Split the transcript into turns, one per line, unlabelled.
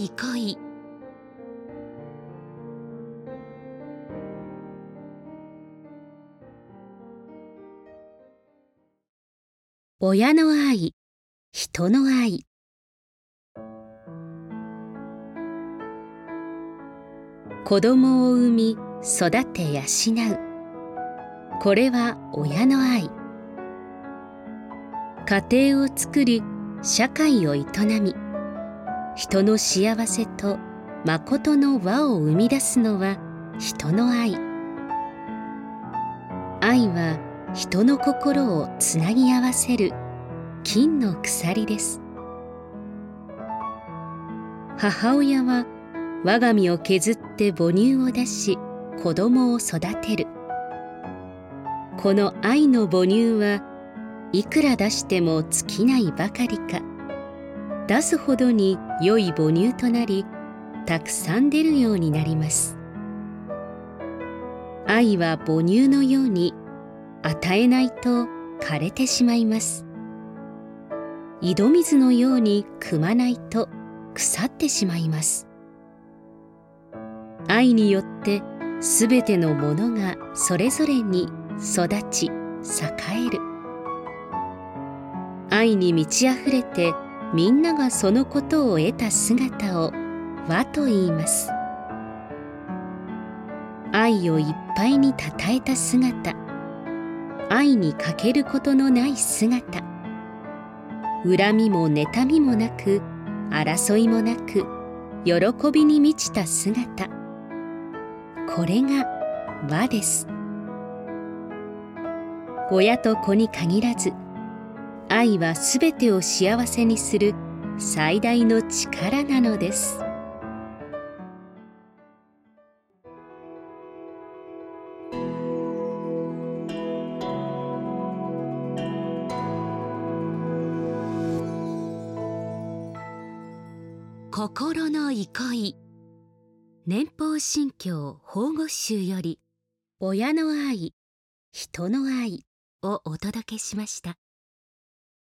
憩い。親の愛、人の愛。子供を産み育て養う。これは親の愛。家庭を作り社会を営み、人の幸せと誠の和を生み出すのは人の愛。愛は人の心をつなぎ合わせる金の鎖です。母親は我が身を削って母乳を出し子供を育てる。この愛の母乳はいくら出しても尽きないばかりか、出すほどに良い母乳となり、たくさん出るようになります。愛は母乳のように与えないと枯れてしまいます。井戸水のように汲まないと腐ってしまいます。愛によってすべてのものがそれぞれに育ち栄える。愛に満ち溢れてみんながそのことを得た姿を和と言います。愛をいっぱいにたたえた姿、愛に欠けることのない姿、恨みも妬みもなく争いもなく喜びに満ちた姿、これが和です。親と子に限らず、愛はすべてを幸せにする最大の力なのです。心の憩い。年俸信教法語集より親の愛、人の愛をお届けしました。